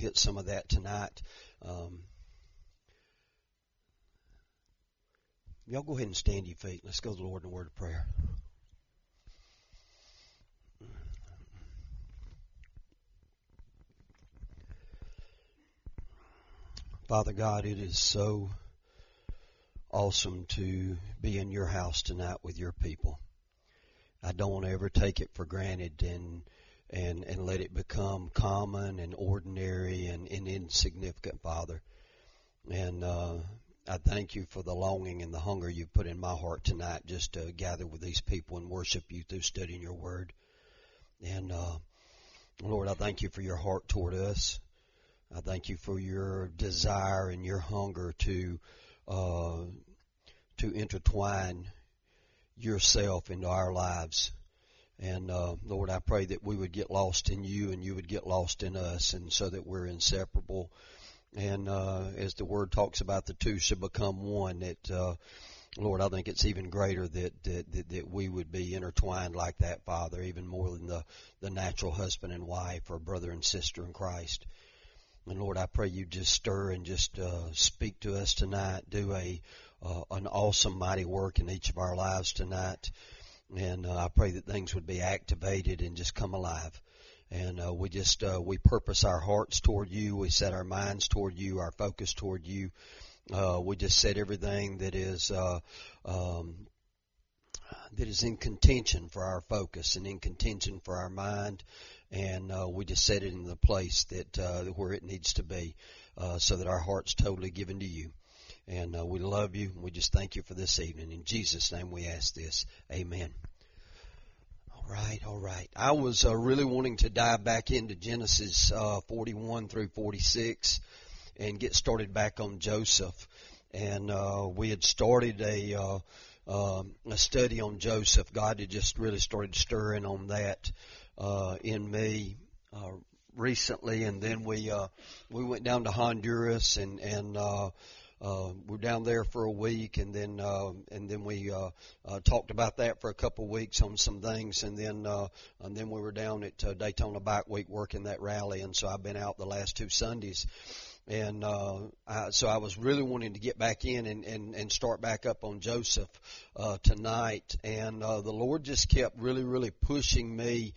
hit some of that tonight. Y'all go ahead and stand to your feet. Let's go to the Lord in a word of prayer. Father God, it is so awesome to be in your house tonight with your people. I don't want to ever take it for granted and let it become common and ordinary and insignificant, Father. And I thank you for the longing and the hunger you've put in my heart tonight just to gather with these people and worship you through studying your word. And Lord, I thank you for your heart toward us. I thank you for your desire and your hunger to intertwine yourself into our lives. And Lord, I pray that we would get lost in you and you would get lost in us, and so that we're inseparable. And as the word talks about, the two should become one. That Lord, I think it's even greater that we would be intertwined like that, Father, even more than the natural husband and wife or brother and sister in Christ. And Lord, I pray you just stir and just speak to us tonight. Do an awesome, mighty work in each of our lives tonight. And I pray that things would be activated and just come alive. And we purpose our hearts toward you. We set our minds toward you, our focus toward you. We just set everything that is in contention for our focus and in contention for our mind. And we just set it in the place that where it needs to be, so that our heart's totally given to you. And we love you. We just thank you for this evening. In Jesus' name we ask this. Amen. All right. I was really wanting to dive back into Genesis 41 through 46 and get started back on Joseph. And we had started a study on Joseph. God had just really started stirring on that in me recently, and then we went down to Honduras and we're down there for a week, and then we talked about that for a couple of weeks on some things, and then we were down at Daytona Bike Week working that rally, and so I've been out the last 2 Sundays. And so I was really wanting to get back in and start back up on Joseph tonight. And the Lord just kept really pushing me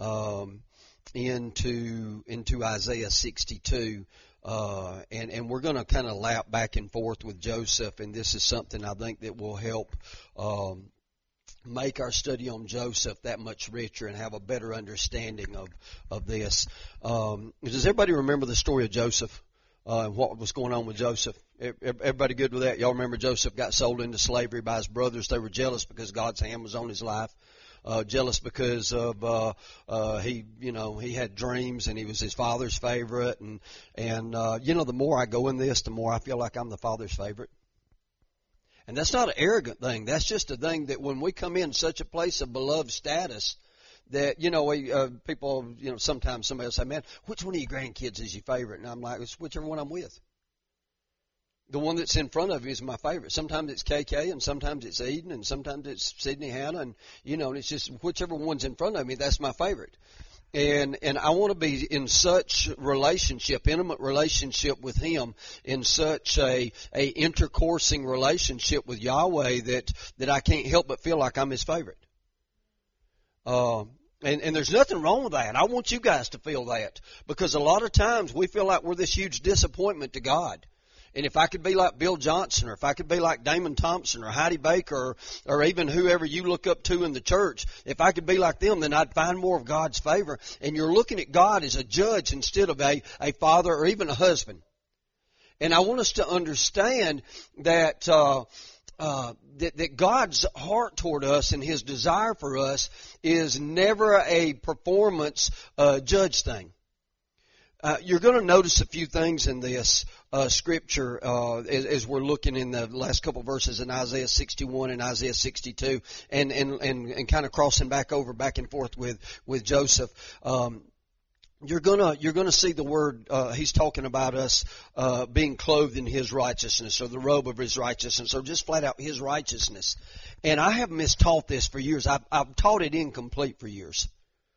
into Isaiah 62. And we're going to kind of lap back and forth with Joseph. And this is something I think that will help make our study on Joseph that much richer and have a better understanding of this. Does everybody remember the story of Joseph? What was going on with Joseph? Everybody good with that? Y'all remember Joseph got sold into slavery by his brothers. They were jealous because God's hand was on his life. Jealous because of he had dreams and he was his father's favorite. And the more I go in this, the more I feel like I'm the father's favorite. And that's not an arrogant thing. That's just a thing that when we come in such a place of beloved status, that, people, sometimes somebody will say, man, which one of your grandkids is your favorite? And I'm like, it's whichever one I'm with. The one that's in front of you is my favorite. Sometimes it's KK, and sometimes it's Eden, and sometimes it's Sydney Hannah, and, and it's just whichever one's in front of me, that's my favorite. And I want to be in such intimate relationship with Him, in such a intercoursing relationship with Yahweh that I can't help but feel like I'm His favorite. And there's nothing wrong with that. I want you guys to feel that, because a lot of times we feel like we're this huge disappointment to God. And if I could be like Bill Johnson, or if I could be like Damon Thompson or Heidi Baker, or even whoever you look up to in the church, if I could be like them, then I'd find more of God's favor. And you're looking at God as a judge instead of a father or even a husband. And I want us to understand that that God's heart toward us and His desire for us is never a performance judge thing. You're going to notice a few things in this scripture as we're looking in the last couple of verses in Isaiah 61 and Isaiah 62, and kind of crossing back and forth with Joseph. You're gonna see the word. He's talking about us being clothed in His righteousness, or the robe of His righteousness, or just flat out His righteousness. And I have mistaught this for years. I've taught it incomplete for years.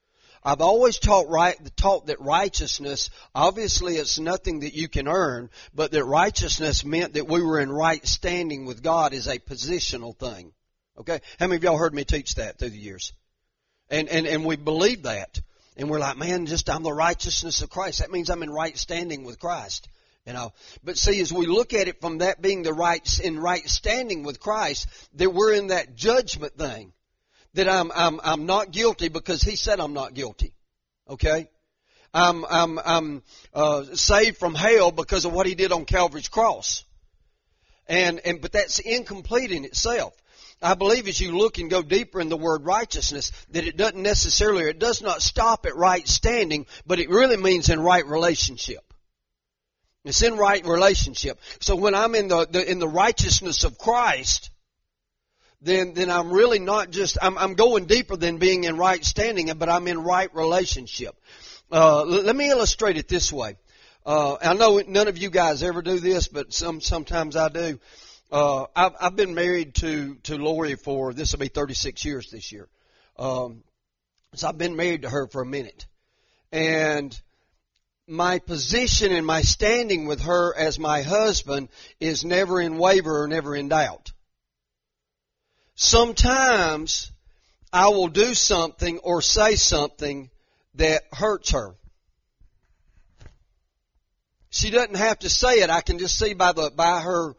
I've always taught that righteousness, obviously it's nothing that you can earn, but that righteousness meant that we were in right standing with God is a positional thing. Okay? How many of y'all heard me teach that through the years? And we believe that. And we're like, man, I'm the righteousness of Christ. That means I'm in right standing with Christ. But see, as we look at it from that being in right standing with Christ, that we're in that judgment thing. That I'm not guilty because He said I'm not guilty. Okay? I'm saved from hell because of what He did on Calvary's cross. But that's incomplete in itself. I believe as you look and go deeper in the word righteousness, that it does not stop at right standing, but it really means in right relationship. It's in right relationship. So when I'm in the righteousness of Christ, then I'm really not just, I'm going deeper than being in right standing, but I'm in right relationship. Let me illustrate it this way. I know none of you guys ever do this, but sometimes I do. I've been married to Lori for, this will be 36 years this year. So I've been married to her for a minute. And my position and my standing with her as my husband is never in waver or never in doubt. Sometimes I will do something or say something that hurts her. She doesn't have to say it. I can just see by her,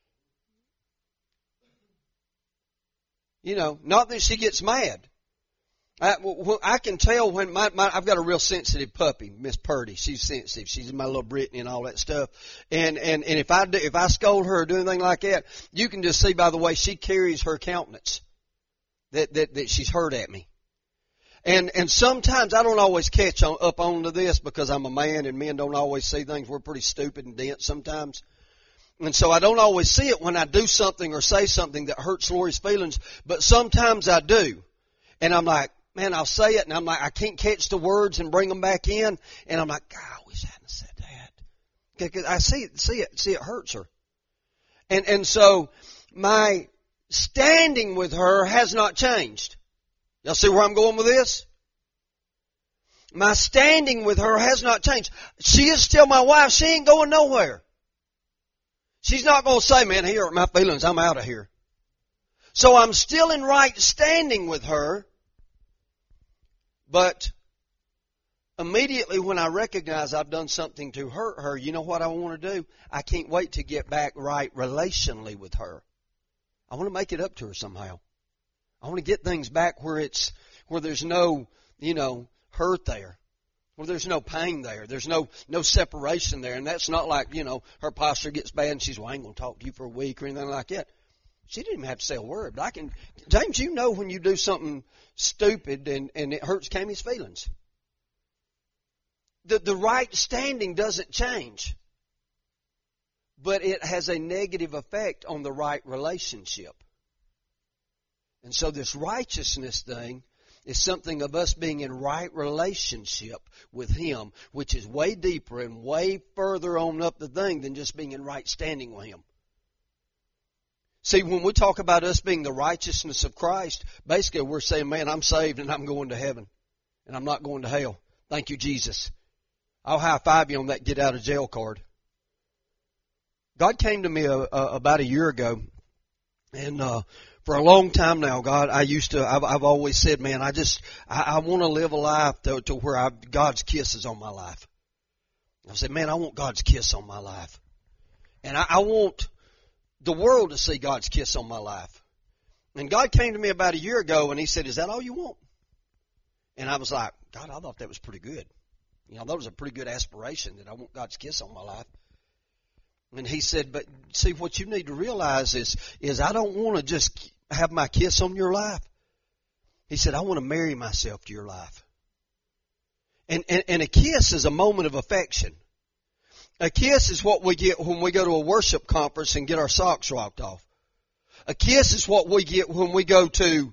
not that she gets mad. I can tell when I've got a real sensitive puppy, Miss Purdy. She's sensitive. She's my little Brittany and all that stuff. And if I scold her or do anything like that, you can just see by the way she carries her countenance that she's hurt at me. And sometimes I don't always catch up onto this because I'm a man and men don't always see things. We're pretty stupid and dense sometimes. And so I don't always see it when I do something or say something that hurts Lori's feelings, but sometimes I do. And I'm like, man, I'll say it, and I'm like, I can't catch the words and bring them back in, and I'm like, God, I wish I hadn't said that. Because I see it hurts her. And so my standing with her has not changed. Y'all see where I'm going with this? My standing with her has not changed. She is still my wife. She ain't going nowhere. She's not going to say, man, he hurt my feelings. I'm out of here. So I'm still in right standing with her. But immediately when I recognize I've done something to hurt her, you know what I want to do? I can't wait to get back right relationally with her. I want to make it up to her somehow. I want to get things back where there's no, hurt there. Where there's no pain there. There's no separation there. And that's not like, her posture gets bad and she's, well, I ain't going to talk to you for a week or anything like that. She didn't even have to say a word. But James, you know when you do something stupid and it hurts Cammie's feelings. The right standing doesn't change. But it has a negative effect on the right relationship. And so this righteousness thing is something of us being in right relationship with Him, which is way deeper and way further on up the thing than just being in right standing with Him. See, when we talk about us being the righteousness of Christ, basically we're saying, man, I'm saved and I'm going to heaven. And I'm not going to hell. Thank you, Jesus. I'll high-five you on that get out of jail card. God came to me about a year ago. And for a long time now, I've always said, man, I want to live a life to where God's kiss is on my life. I said, man, I want God's kiss on my life. And I want the world to see God's kiss on my life. And God came to me about a year ago and He said, is that all you want? And I was like, God, I thought that was pretty good. That was a pretty good aspiration that I want God's kiss on my life. And He said, but see, what you need to realize is I don't want to just have my kiss on your life. He said, I want to marry myself to your life. And a kiss is a moment of affection. A kiss is what we get when we go to a worship conference and get our socks rocked off. A kiss is what we get when we go to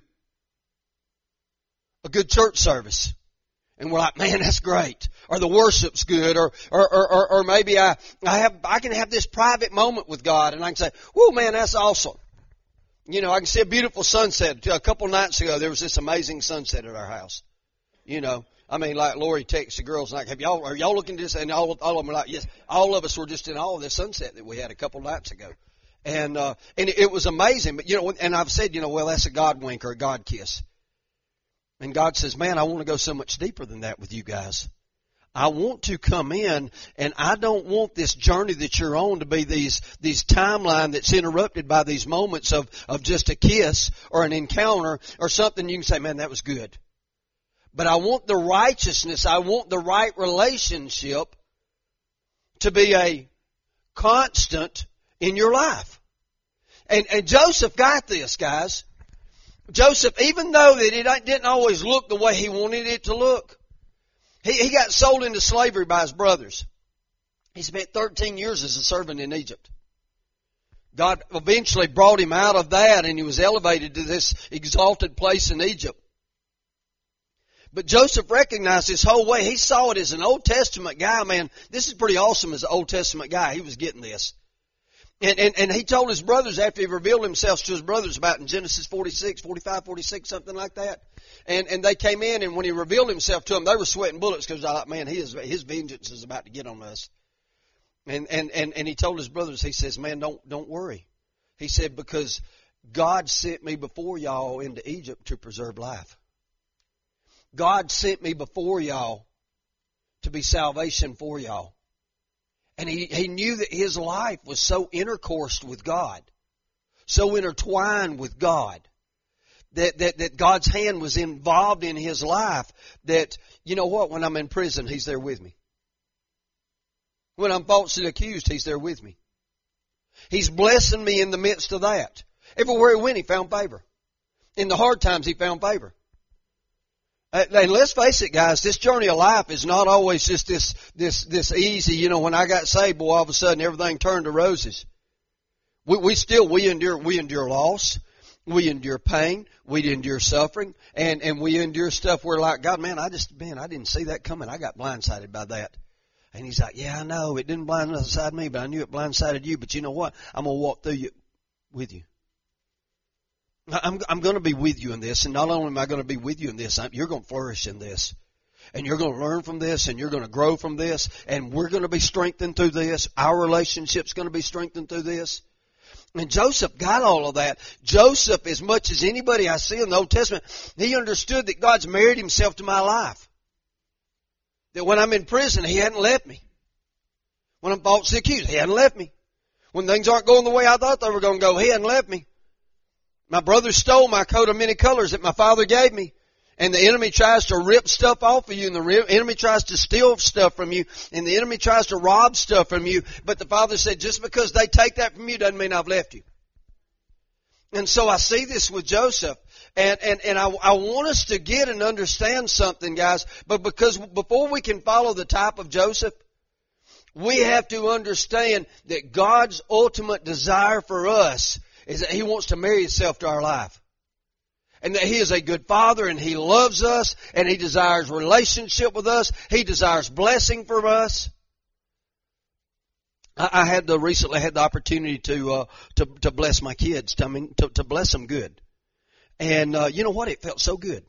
a good church service. And we're like, man, that's great. Or the worship's good. Or maybe I can have this private moment with God and I can say, whoa, man, that's awesome. I can see a beautiful sunset. A couple nights ago, there was this amazing sunset at our house. I mean, like Lori texts the girls like, are y'all looking at this? And all of them are like, yes. All of us were just in awe of this sunset that we had a couple nights ago. And it was amazing. But, and I've said, well, that's a God wink or a God kiss. And God says, man, I want to go so much deeper than that with you guys. I want to come in, and I don't want this journey that you're on to be these timeline that's interrupted by these moments of just a kiss or an encounter or something you can say, man, that was good. But I want the righteousness, I want the right relationship to be a constant in your life. And Joseph got this, guys. Joseph, even though that it didn't always look the way he wanted it to look, he got sold into slavery by his brothers. He spent 13 years as a servant in Egypt. God eventually brought him out of that, and he was elevated to this exalted place in Egypt. But Joseph recognized his whole way. He saw it as an Old Testament guy. Man, this is pretty awesome as an Old Testament guy. He was getting this. And he told his brothers after he revealed himself to his brothers about in Genesis 46, 45, 46, something like that. And they came in, and when he revealed himself to them, they were sweating bullets because I thought, man, his vengeance is about to get on us. And he told his brothers, he says, man, don't worry. He said, because God sent me before y'all into Egypt to preserve life. God sent me before y'all to be salvation for y'all. And he knew that his life was so intercoursed with God, so intertwined with God, that God's hand was involved in his life, that, you know what, when I'm in prison, he's there with me. When I'm falsely accused, he's there with me. He's blessing me in the midst of that. Everywhere he went, he found favor. In the hard times, he found favor. And let's face it, guys, this journey of life is not always just this easy. When I got saved, boy, all of a sudden everything turned to roses. We endure loss. We endure pain. We endure suffering. And we endure stuff where like, God, man, I didn't see that coming. I got blindsided by that. And he's like, yeah, I know. It didn't blindside me, but I knew it blindsided you. But you know what? I'm going to walk through you with you. I'm going to be with you in this, and not only am I going to be with you in this, you're going to flourish in this. And you're going to learn from this, and you're going to grow from this, and we're going to be strengthened through this. Our relationship's going to be strengthened through this. And Joseph got all of that. Joseph, as much as anybody I see in the Old Testament, he understood that God's married himself to my life. That when I'm in prison, he hadn't left me. When I'm falsely accused, he hadn't left me. When things aren't going the way I thought they were going to go, he hadn't left me. My brother stole my coat of many colors that my father gave me. And the enemy tries to rip stuff off of you, and the enemy tries to steal stuff from you, and the enemy tries to rob stuff from you. But the Father said, just because they take that from you doesn't mean I've left you. And so I see this with Joseph. And I want us to get and understand something, guys. But because before we can follow the type of Joseph, we have to understand that God's ultimate desire for us is that He wants to marry Himself to our life. And that He is a good Father, and He loves us, and He desires relationship with us. He desires blessing for us. I recently had the opportunity to bless my kids. To bless them good. And you know what? It felt so good.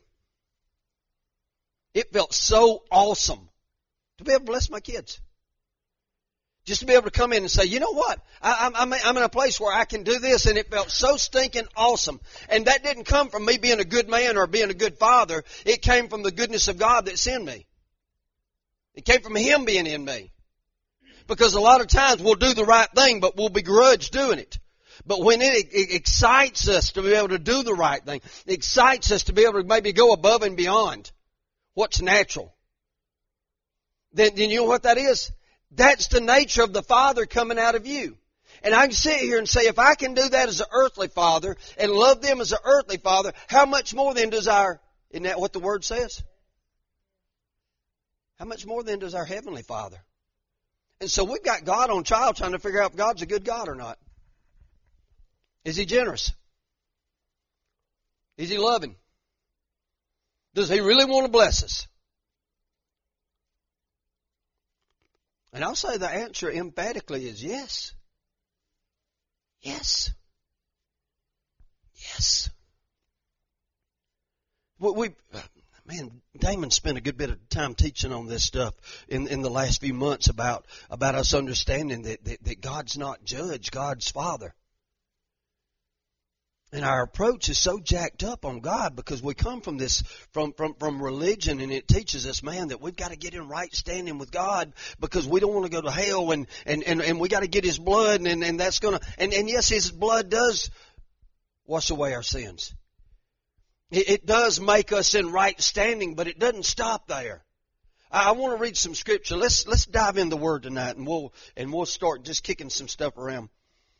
It felt so awesome to be able to bless my kids. Just to be able to come in and say, you know what? I'm in a place where I can do this, and it felt so stinking awesome. And that didn't come from me being a good man or being a good father. It came from the goodness of God that's in me. It came from Him being in me. Because a lot of times we'll do the right thing, but we'll begrudge doing it. But when it excites us to be able to do the right thing, it excites us to be able to maybe go above and beyond what's natural, then you know what that is? That's the nature of the Father coming out of you. And I can sit here and say, if I can do that as an earthly father and love them as an earthly father, how much more then does isn't that what the Word says? How much more then does our Heavenly Father? And so we've got God on trial trying to figure out if God's a good God or not. Is He generous? Is He loving? Does He really want to bless us? And I'll say the answer emphatically is yes. Yes. Yes. Man, Damon spent a good bit of time teaching on this stuff in the last few months about us understanding that God's not judge, God's Father. And our approach is so jacked up on God because we come from this, from religion, and it teaches us, man, that we've got to get in right standing with God because we don't want to go to hell, and we got to get His blood, and that's gonna, and yes, His blood does wash away our sins. It does make us in right standing, but it doesn't stop there. I want to read some scripture. Let's dive in the Word tonight, and we'll start just kicking some stuff around.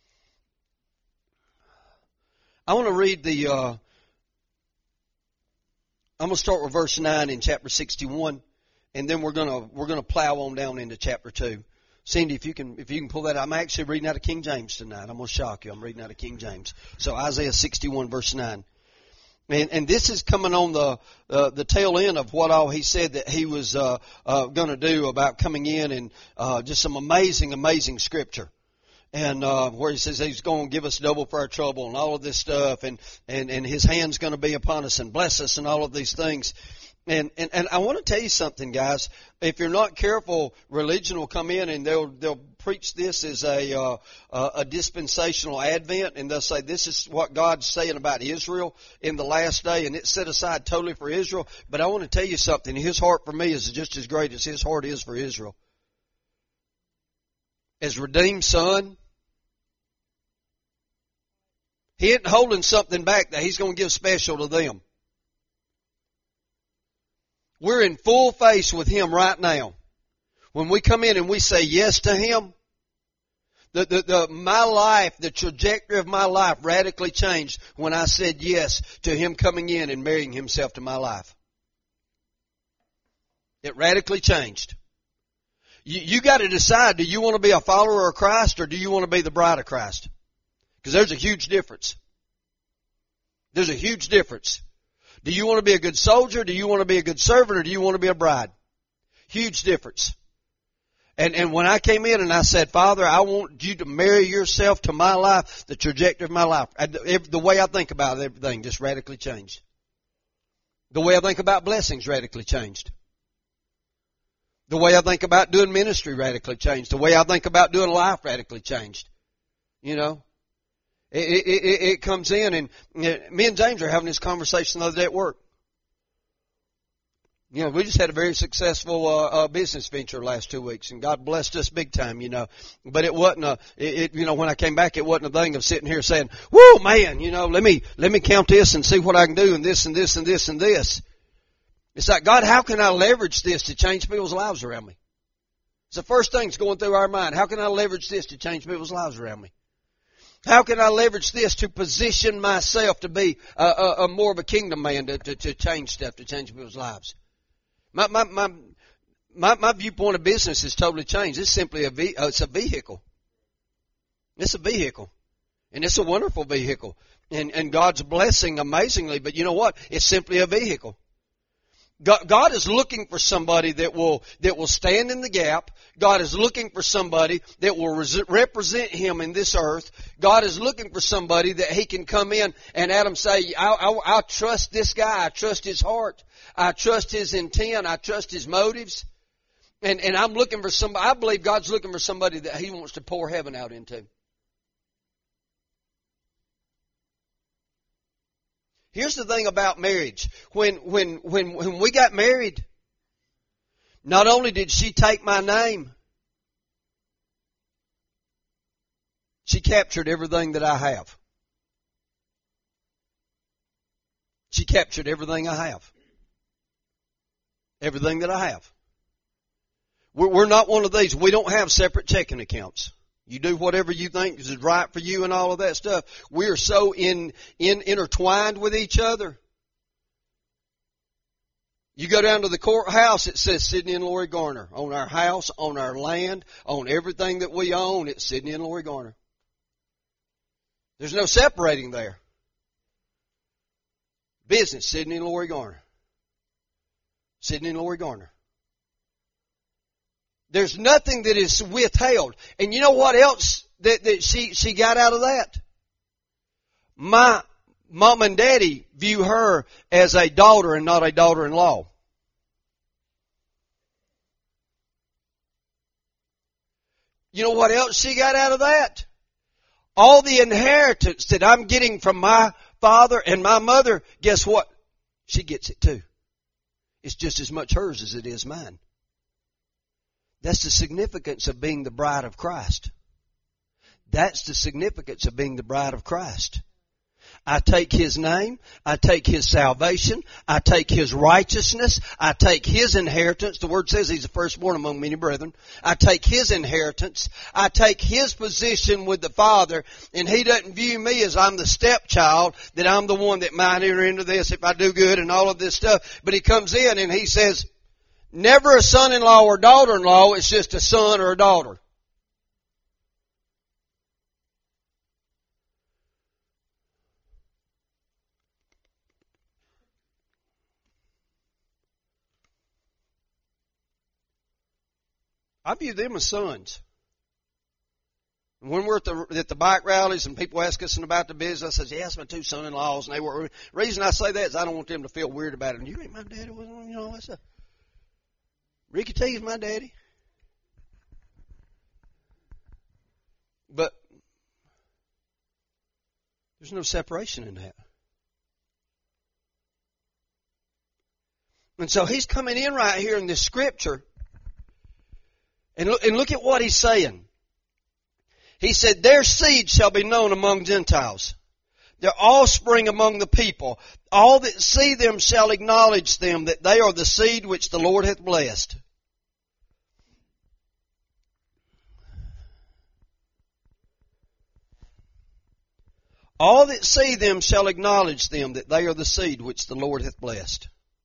I want to read I'm going to start with verse 9 in chapter 61, and then we're going to plow on down into chapter 2. Cindy, if you can pull that out. I'm actually reading out of King James tonight. I'm going to shock you. I'm reading out of King James. So Isaiah 61 verse 9. And this is coming on the tail end of what all he said that he was going to do about coming in, and just some amazing scripture. And where he says He's going to give us double for our trouble and all of this stuff, and His hand's going to be upon us and bless us and all of these things. And I want to tell you something, guys. If you're not careful, religion will come in and they'll preach this as a dispensational advent, and they'll say this is what God's saying about Israel in the last day, and it's set aside totally for Israel. But I want to tell you something. His heart for me is just as great as His heart is for Israel. As redeemed son, He isn't holding something back that He's going to give special to them. We're in full face with Him right now. When we come in and we say yes to Him, my life, the trajectory of my life radically changed when I said yes to Him coming in and marrying Himself to my life. It radically changed. You got to decide, do you want to be a follower of Christ or do you want to be the bride of Christ? Because there's a huge difference. There's a huge difference. Do you want to be a good soldier? Do you want to be a good servant? Or do you want to be a bride? Huge difference. And when I came in and I said, Father, I want you to marry yourself to my life, the trajectory of my life, the way I think about everything just radically changed. The way I think about blessings radically changed. The way I think about doing ministry radically changed. The way I think about doing life radically changed. You know, it comes in, and me and James are having this conversation the other day at work. You know, we just had a very successful business venture last 2 weeks, and God blessed us big time, you know. But it wasn't you know, when I came back, it wasn't a thing of sitting here saying, "Whoa, man, you know, let me count this and see what I can do, and this and this and this and this." It's like, God, how can I leverage this to change people's lives around me? It's the first thing that's going through our mind. How can I leverage this to change people's lives around me? How can I leverage this to position myself to be a more of a kingdom man to change stuff, to change people's lives? My viewpoint of business has totally changed. It's simply it's a vehicle. It's a vehicle. And it's a wonderful vehicle. And God's blessing amazingly, but you know what? It's simply a vehicle. God is looking for somebody that will stand in the gap. God is looking for somebody that will represent Him in this earth. God is looking for somebody that He can come in and Adam say, I trust this guy. I trust his heart. I trust his intent. I trust his motives. And I'm looking for somebody. I believe God's looking for somebody that He wants to pour heaven out into. Here's the thing about marriage. When we got married, not only did she take my name, she captured everything that I have. She captured everything I have. Everything that I have. We're not one of these. We don't have separate checking accounts. You do whatever you think is right for you and all of that stuff. We are so intertwined with each other. You go down to the courthouse, it says Sidney and Lori Garner. On our house, on our land, on everything that we own, it's Sidney and Lori Garner. There's no separating there. Business, Sidney and Lori Garner. Sidney and Lori Garner. There's nothing that is withheld. And you know what else that she got out of that? Mom and Daddy view her as a daughter and not a daughter-in-law. You know what else she got out of that? All the inheritance that I'm getting from my father and my mother, guess what? She gets it too. It's just as much hers as it is mine. That's the significance of being the bride of Christ. That's the significance of being the bride of Christ. I take His name, I take His salvation, I take His righteousness, I take His inheritance. The Word says He's the firstborn among many brethren. I take His inheritance, I take His position with the Father, and He doesn't view me as I'm the stepchild, that I'm the one that might enter into this if I do good and all of this stuff. But He comes in and He says, never a son-in-law or daughter-in-law, it's just a son or a daughter. I view them as sons. When we're at the bike rallies and people ask us about the business, I say, yes, my two son-in-laws. And they were, the reason I say that is I don't want them to feel weird about it. And you ain't my daddy, you know, that's a, Ricky T is my daddy. But there's no separation in that. And so he's coming in right here in this scripture. And look at what he's saying. He said, their seed shall be known among Gentiles, their offspring among the people. All that see them shall acknowledge them, that they are the seed which the Lord hath blessed. All that see them shall acknowledge them, that they are the seed which the Lord hath blessed.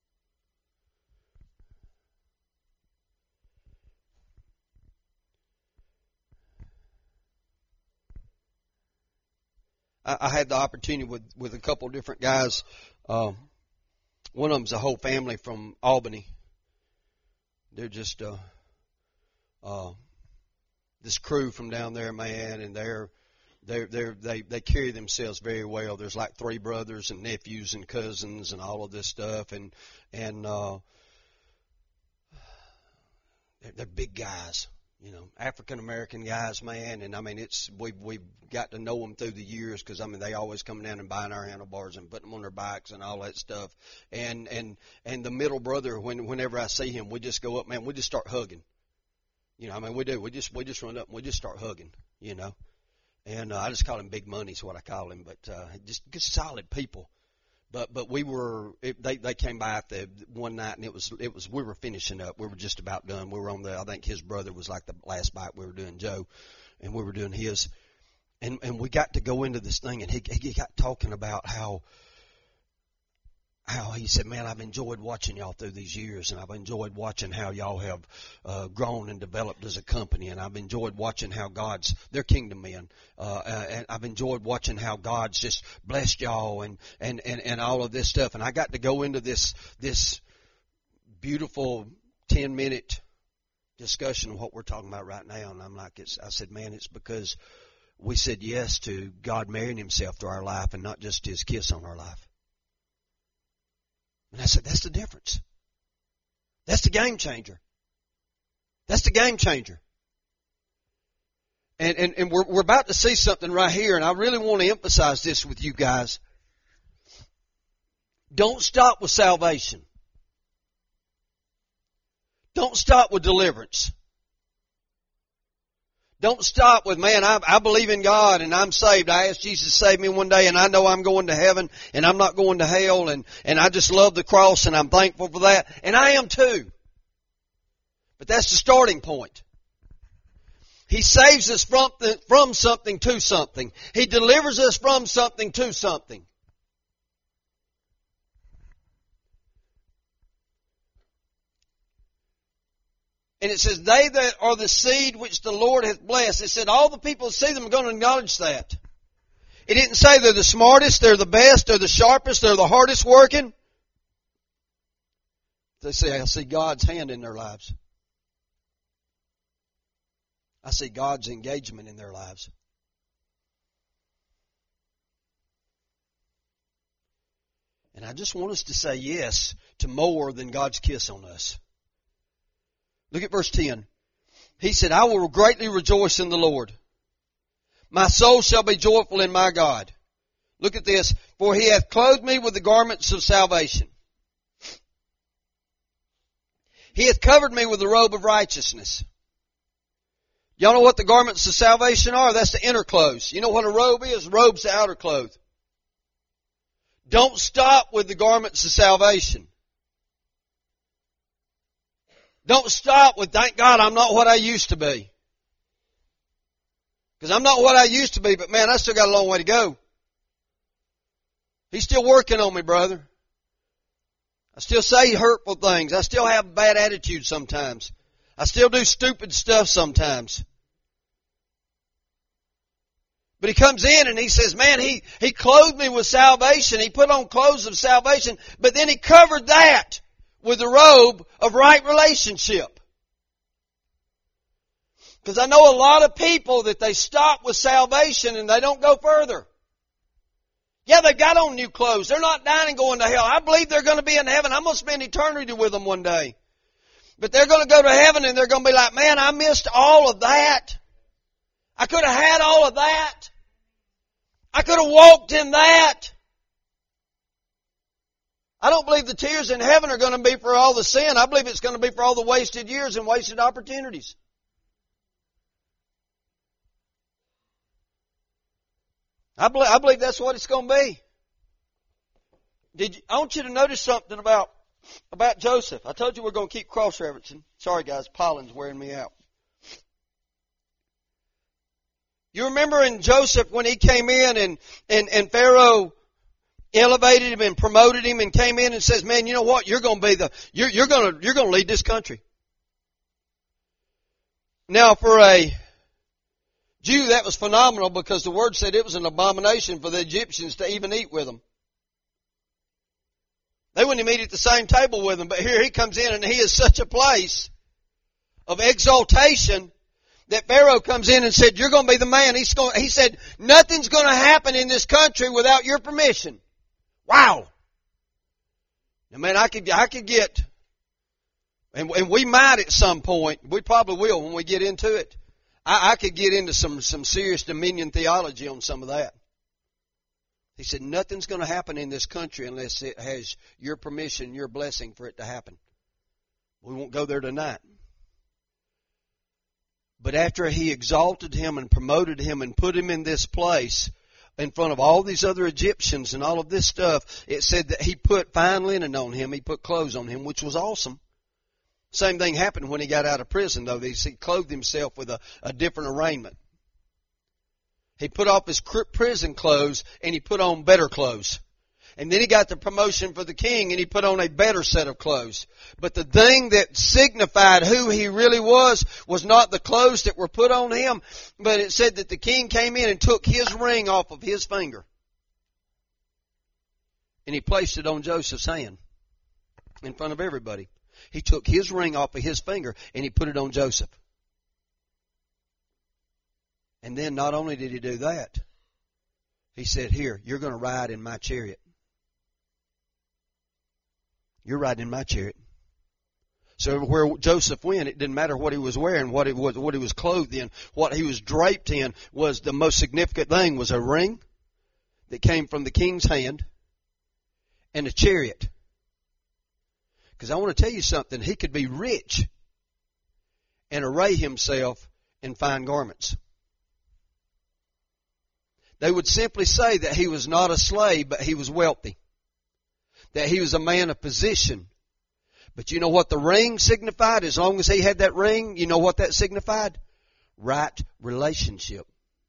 I had the opportunity with a couple of different guys. One of them's a whole family from Albany. They're just this crew from down there, man, and they carry themselves very well. There's like 3 brothers and nephews and cousins and all of this stuff, and they're big guys. You know, African American guys, man, and I mean we've got to know them through the years because I mean they always come down and buying our handlebars and putting them on their bikes and all that stuff. And the middle brother, whenever I see him, we just go up, man, we just start hugging. You know, I mean we do. We just run up and we just start hugging. You know, and I just call him Big Money is what I call him, but just solid people. But they came by the one night and it was we were finishing up. We were just about done. We were on I think his brother was like the last bike we were doing, Joe, and we were doing his, and we got to go into this thing and he got talking about how he said, man, I've enjoyed watching y'all through these years, and I've enjoyed watching how y'all have grown and developed as a company, and I've enjoyed watching how they're kingdom men, and I've enjoyed watching how God's just blessed y'all and all of this stuff. And I got to go into this beautiful 10-minute discussion of what we're talking about right now, and I'm like, I said, man, it's because we said yes to God marrying Himself to our life and not just His kiss on our life. And I said, that's the difference. That's the game changer. That's the game changer. And we're about to see something right here, and I really want to emphasize this with you guys. Don't stop with salvation. Don't stop with deliverance. Don't stop with, man, I believe in God and I'm saved. I asked Jesus to save me one day and I know I'm going to heaven and I'm not going to hell and I just love the cross and I'm thankful for that. And I am too. But that's the starting point. He saves us from something to something. He delivers us from something to something. And it says, they that are the seed which the Lord hath blessed. It said all the people that see them are going to acknowledge that. It didn't say they're the smartest, they're the best, they're the sharpest, they're the hardest working. They say, I see God's hand in their lives. I see God's engagement in their lives. And I just want us to say yes to more than God's kiss on us. Look at verse 10. He said, I will greatly rejoice in the Lord. My soul shall be joyful in my God. Look at this. For he hath clothed me with the garments of salvation. He hath covered me with the robe of righteousness. Y'all know what the garments of salvation are? That's the inner clothes. You know what a robe is? A robe's the outer clothes. Don't stop with the garments of salvation. Don't stop with, thank God I'm not what I used to be. Because I'm not what I used to be, but man, I still got a long way to go. He's still working on me, brother. I still say hurtful things. I still have a bad attitude sometimes. I still do stupid stuff sometimes. But he comes in and he says, man, he clothed me with salvation. He put on clothes of salvation, but then he covered that with the robe of right relationship. Because I know a lot of people that they stop with salvation and they don't go further. Yeah, they've got on new clothes. They're not dying and going to hell. I believe they're going to be in heaven. I'm going to spend eternity with them one day. But they're going to go to heaven and they're going to be like, man, I missed all of that. I could have had all of that. I could have walked in that. I don't believe the tears in heaven are going to be for all the sin. I believe it's going to be for all the wasted years and wasted opportunities. I believe that's what it's going to be. I want you to notice something about Joseph. I told you we're going to keep cross-referencing. Sorry guys, pollen's wearing me out. You remember in Joseph when he came in and Pharaoh elevated him and promoted him and came in and says, man, you know what? You're going to be you're going to lead this country. Now for a Jew, that was phenomenal because the word said it was an abomination for the Egyptians to even eat with them. They wouldn't even eat at the same table with him, but here he comes in and he is such a place of exaltation that Pharaoh comes in and said, you're going to be the man. He said, nothing's going to happen in this country without your permission. Wow. Now man, I could get, and we might at some point, we probably will when we get into it. I could get into some serious dominion theology on some of that. He said, nothing's going to happen in this country unless it has your permission, your blessing for it to happen. We won't go there tonight. But after he exalted him and promoted him and put him in this place in front of all these other Egyptians and all of this stuff, it said that he put fine linen on him. He put clothes on him, which was awesome. Same thing happened when he got out of prison, though. He clothed himself with a different arraignment. He put off his prison clothes and he put on better clothes. And then he got the promotion for the king and he put on a better set of clothes. But the thing that signified who he really was not the clothes that were put on him, but it said that the king came in and took his ring off of his finger. And he placed it on Joseph's hand in front of everybody. He took his ring off of his finger and he put it on Joseph. And then not only did he do that, he said, here, you're going to ride in my chariot. You're riding in my chariot. So where Joseph went, it didn't matter what he was wearing, what he was clothed in, what he was draped in was the most significant thing was a ring that came from the king's hand and a chariot. Because I want to tell you something, he could be rich and array himself in fine garments. They would simply say that he was not a slave, but he was wealthy. That he was a man of position. But you know what the ring signified? As long as he had that ring, you know what that signified? Right relationship.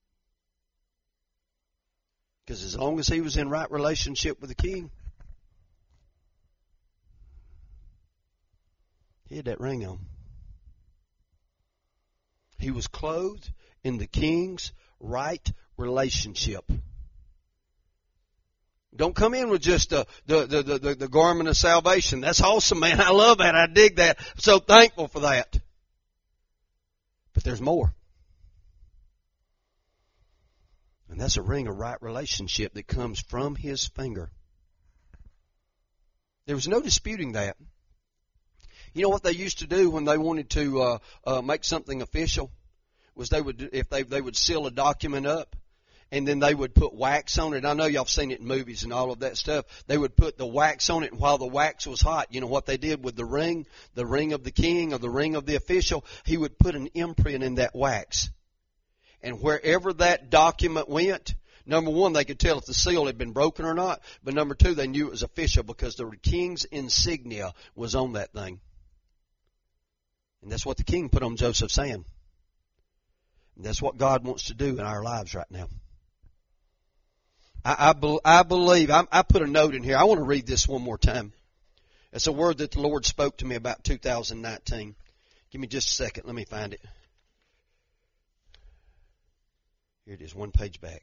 Because as long as he was in right relationship with the king, he had that ring on. He was clothed in the king's right relationship. Don't come in with just the garment of salvation. That's awesome, man. I love that. I dig that. I'm so thankful for that. But there's more. And that's a ring of right relationship that comes from his finger. There was no disputing that. You know what they used to do when they wanted to make something official? Was they would seal a document up, and then they would put wax on it. I know y'all have seen it in movies and all of that stuff. They would put the wax on it, and while the wax was hot, you know what they did with the ring of the king or the ring of the official? He would put an imprint in that wax. And wherever that document went, number one, they could tell if the seal had been broken or not. But number two, they knew it was official because the king's insignia was on that thing. And that's what the king put on Joseph's hand. And that's what God wants to do in our lives right now. I believe, I put a note in here. I want to read this one more time. It's a word that the Lord spoke to me about 2019. Give me just a second. Let me find it. Here it is, one page back.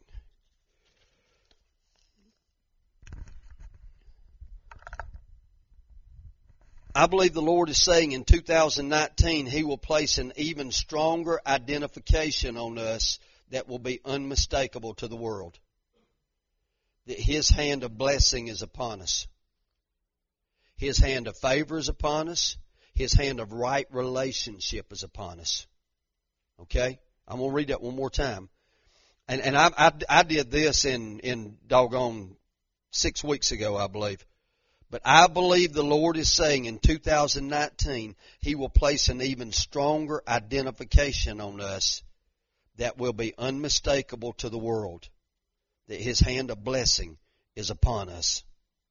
I believe the Lord is saying in 2019 He will place an even stronger identification on us that will be unmistakable to the world. That His hand of blessing is upon us. His hand of favor is upon us. His hand of right relationship is upon us. Okay? I'm going to read that one more time. And I did this in doggone 6 weeks ago, I believe. But I believe the Lord is saying in 2019 He will place an even stronger identification on us that will be unmistakable to the world. That His hand of blessing is upon us.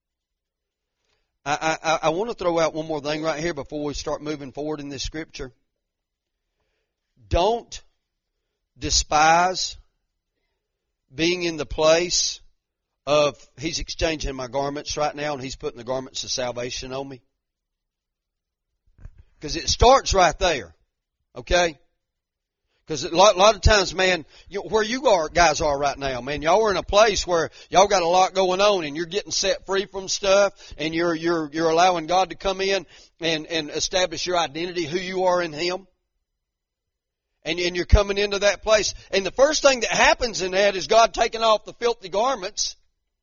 I want to throw out one more thing right here before we start moving forward in this scripture. Don't despise being in the place of He's exchanging my garments right now and He's putting the garments of salvation on me. Because it starts right there. Okay? Because a lot of times, man, where you guys are right now, man, y'all are in a place where y'all got a lot going on and you're getting set free from stuff and you're allowing God to come in and establish your identity, who you are in Him. And you're coming into that place. And the first thing that happens in that is God taking off the filthy garments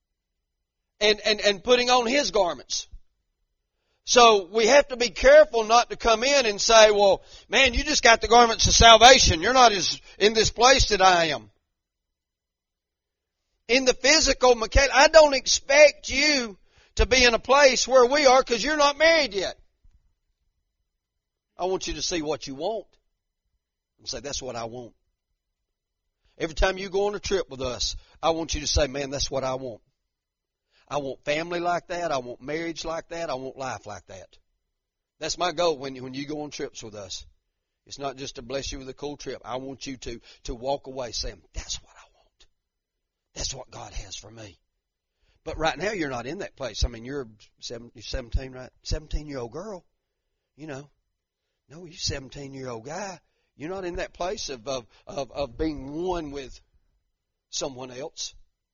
and putting on His garments. So we have to be careful not to come in and say, well, man, you just got the garments of salvation. You're not as in this place that I am. In the physical, I don't expect you to be in a place where we are because you're not married yet. I want you to see what you want and say, that's what I want. Every time you go on a trip with us, I want you to say, man, that's what I want. I want family like that. I want marriage like that. I want life like that. That's my goal when you go on trips with us. It's not just to bless you with a cool trip. I want you to walk away saying, that's what I want. That's what God has for me. But right now you're not in that place. I mean, you're 17, right? 17-year-old girl. You know. No, you're 17-year-old guy. You're not in that place of being one with someone else.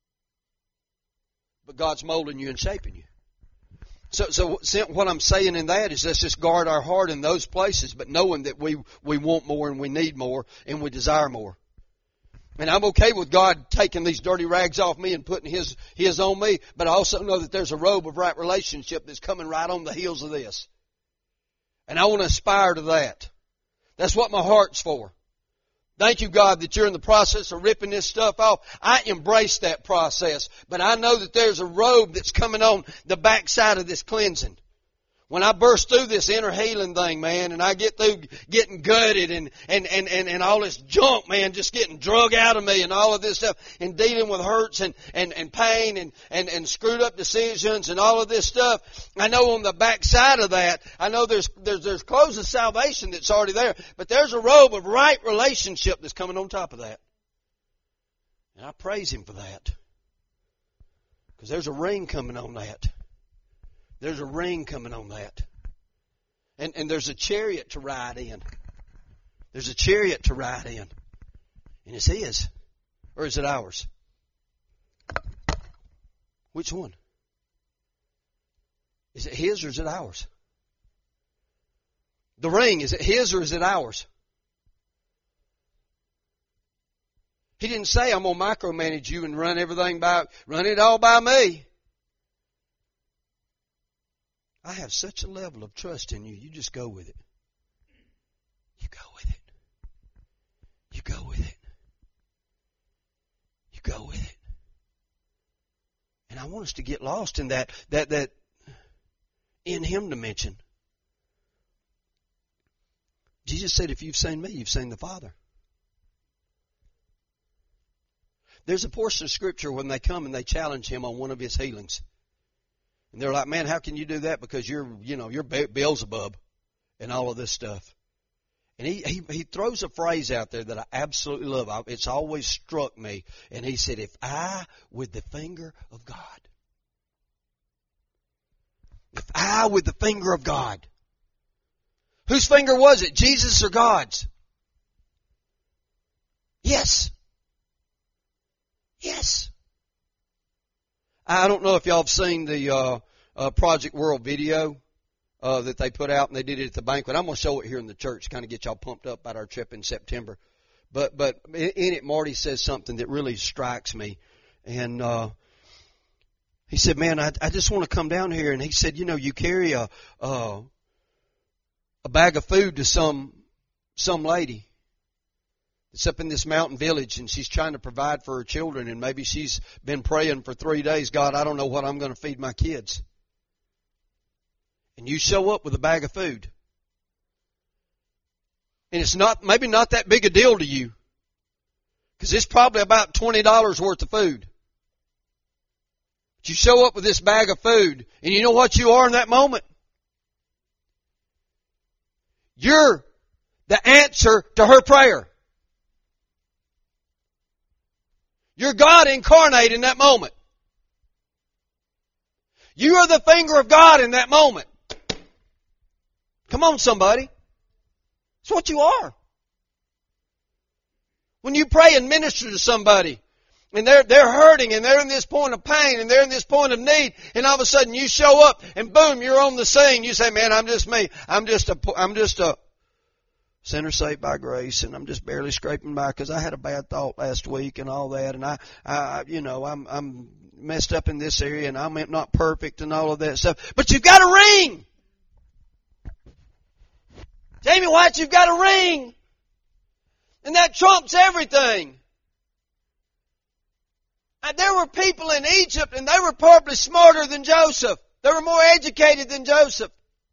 But God's molding you and shaping you. So what I'm saying in that is let's just guard our heart in those places, but knowing that we want more and we need more and we desire more. And I'm okay with God taking these dirty rags off me and putting His on me, but I also know that there's a robe of right relationship that's coming right on the heels of this. And I want to aspire to that. That's what my heart's for. Thank you, God, that you're in the process of ripping this stuff off. I embrace that process. But I know that there's a robe that's coming on the backside of this cleansing. When I burst through this inner healing thing, man, and I get through getting gutted and all this junk, man, just getting drug out of me and all of this stuff and dealing with hurts and pain and screwed up decisions and all of this stuff, I know on the backside of that, I know there's clothes of salvation that's already there, but there's a robe of right relationship that's coming on top of that. And I praise Him for that. Because there's a ring coming on that. There's a ring coming on that. And there's a chariot to ride in. There's a chariot to ride in. And it's His. Or is it ours? Which one? Is it His or is it ours? The ring, is it His or is it ours? He didn't say, I'm going to micromanage you and run it all by me. I have such a level of trust in you. You just go with it. You go with it. You go with it. You go with it. And I want us to get lost in that in Him dimension. Jesus said, if you've seen me, you've seen the Father. There's a portion of Scripture when they come and they challenge Him on one of His healings. And they're like, man, how can you do that? Because you're Beelzebub and all of this stuff. And he throws a phrase out there that I absolutely love. It's always struck me. And he said, if I with the finger of God. If I with the finger of God. Whose finger was it? Jesus or God's? Yes. Yes. I don't know if y'all have seen the Project World video that they put out, and they did it at the banquet. I'm going to show it here in the church, kind of get y'all pumped up about our trip in September. But in it, Marty says something that really strikes me. And he said, man, I just want to come down here. And he said, you carry a bag of food to some lady. It's up in this mountain village, and she's trying to provide for her children, and maybe she's been praying for 3 days, God, I don't know what I'm going to feed my kids. And you show up with a bag of food. And it's maybe not that big a deal to you, because it's probably about $20 worth of food. But you show up with this bag of food, and you know what you are in that moment? You're the answer to her prayer. You're God incarnate in that moment. You are the finger of God in that moment. Come on, somebody. That's what you are. When you pray and minister to somebody, and they're hurting, and they're in this point of pain, and they're in this point of need, and all of a sudden you show up, and boom, you're on the scene. You say, man, I'm just me. I'm just a sinner saved by grace, and I'm just barely scraping by because I had a bad thought last week and all that, and I'm messed up in this area, and I'm not perfect and all of that stuff. But you've got a ring. Jamie White, you've got a ring. And that trumps everything. There were people in Egypt, and they were probably smarter than Joseph. They were more educated than Joseph.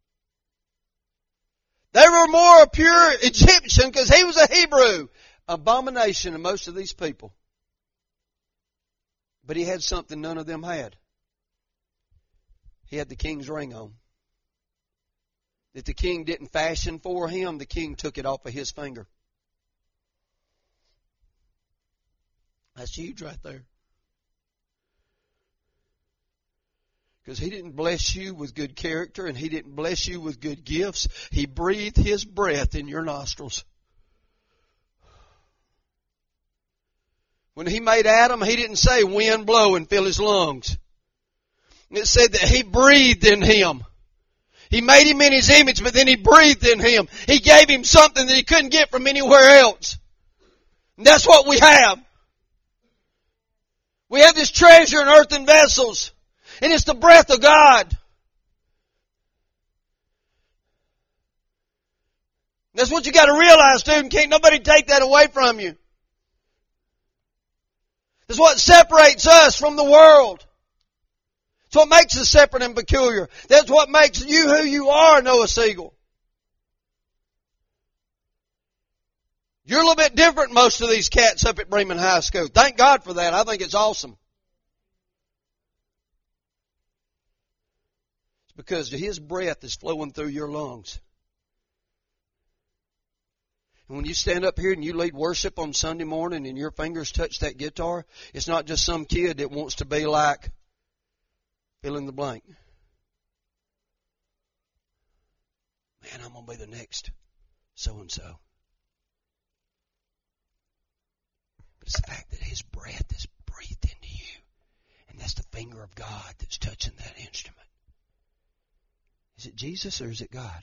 They were more pure Egyptian because he was a Hebrew. Abomination to most of these people. But he had something none of them had. He had the king's ring on. That the king didn't fashion for him, the king took it off of his finger. That's huge right there. Because He didn't bless you with good character, and He didn't bless you with good gifts. He breathed His breath in your nostrils. When He made Adam, He didn't say wind blow and fill his lungs. It said that He breathed in him. He made him in His image, but then He breathed in him. He gave him something that he couldn't get from anywhere else. And that's what we have. We have this treasure in earthen vessels. And it's the breath of God. That's what you got to realize, dude. Can't nobody take that away from you. That's what separates us from the world. That's what makes us separate and peculiar. That's what makes you who you are, Noah Siegel. You're a little bit different than most of these cats up at Bremen High School. Thank God for that. I think it's awesome. Because His breath is flowing through your lungs. And when you stand up here and you lead worship on Sunday morning and your fingers touch that guitar, it's not just some kid that wants to be like fill in the blank. Man, I'm going to be the next so-and-so. But it's the fact that His breath is breathed into you. And that's the finger of God that's touching that instrument. Is it Jesus or is it God?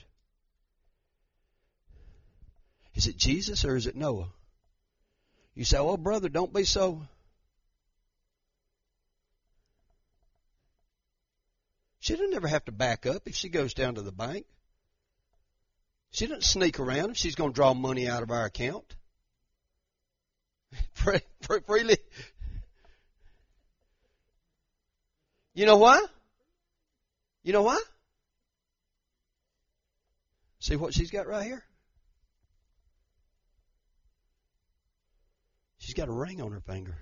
Is it Jesus or is it Noah? You say, oh, brother, don't be so. She doesn't ever have to back up if she goes down to the bank. She doesn't sneak around if she's going to draw money out of our account. Freely. You know why? You know why? See what she's got right here? She's got a ring on her finger.